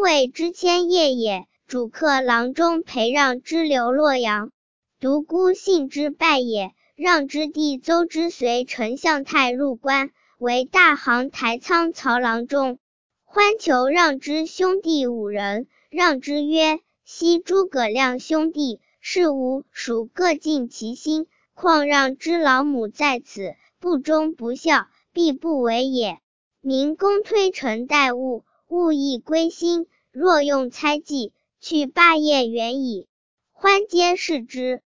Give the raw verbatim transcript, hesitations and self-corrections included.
谓之迁业也。主客郎中陪让之流洛阳，独孤信之败也。让之弟邹之随丞相太入关，为大行台仓曹郎中。欢求让之兄弟五人，让之曰：昔诸葛亮兄弟，是吾属各尽其心，况让之老母在此，不忠不孝，必不为也。民公推陈待物，物亦归心，若用猜忌，去霸业远矣。欢皆视之。